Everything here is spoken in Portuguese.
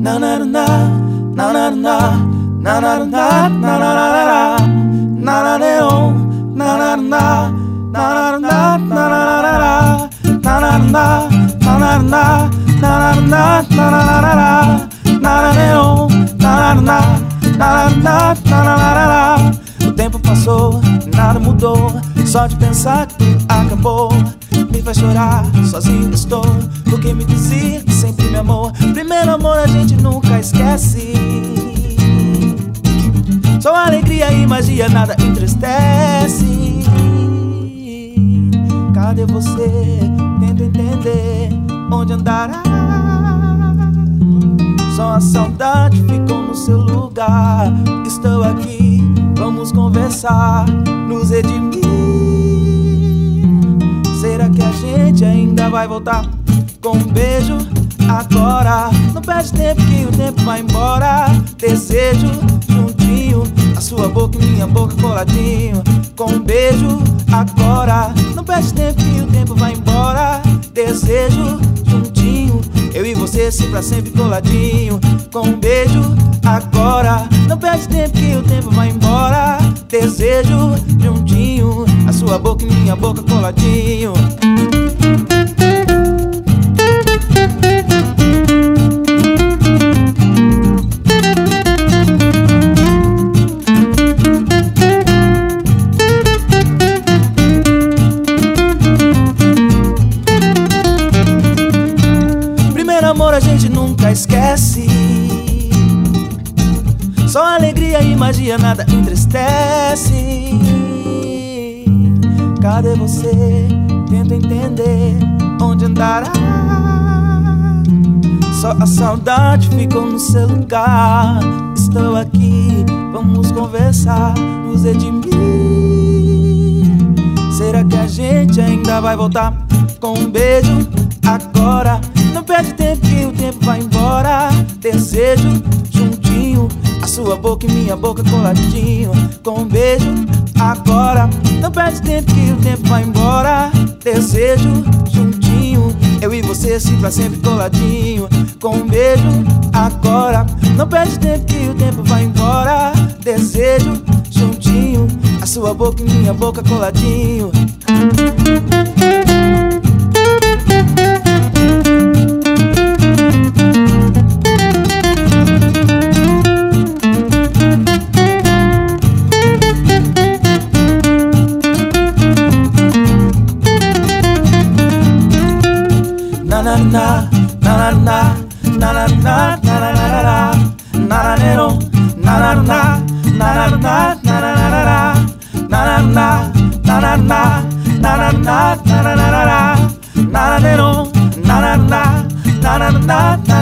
na na na na na na na na na na na na na na. O tempo passou, nada mudou. Só de pensar que tudo acabou me faz chorar, sozinho estou. Porque me dizia que sempre me amou. Primeiro amor a gente nunca esquece. Só alegria e magia, nada entristece. Cadê você? Tento entender onde andará. Só a saudade ficou no seu lugar. Estou aqui, vamos conversar, nos redimir. Será que a gente ainda vai voltar? Com um beijo agora. Não perde tempo que o tempo vai embora. Desejo juntinho, a sua boca e minha boca coladinho. Com um beijo agora. Não perde tempo que o tempo vai embora. Desejo juntinho, eu e você sim pra sempre coladinho. Com um beijo agora. Não perde tempo que o tempo vai embora. Desejo juntinho, a sua boca e minha boca coladinho. Primeiro amor a gente nunca esquece. Só alegria e magia, nada entristece. Cadê você? Tento entender onde andará. Só a saudade ficou no seu lugar. Estou aqui, vamos conversar, nos redimir. Será que a gente ainda vai voltar? Com um beijo agora. Não perde tempo que o tempo vai embora. Desejo juntinho, a sua boca e minha boca coladinho. Com um beijo agora. Não perde tempo que o tempo vai embora. Desejo juntinho, eu e você sim pra sempre coladinho. Com um beijo agora. Não perde tempo que o tempo vai embora. Desejo juntinho, a sua boca e minha boca coladinho. Na na na na na na na na na na nero na na na na na na na na na na na nero na na na na na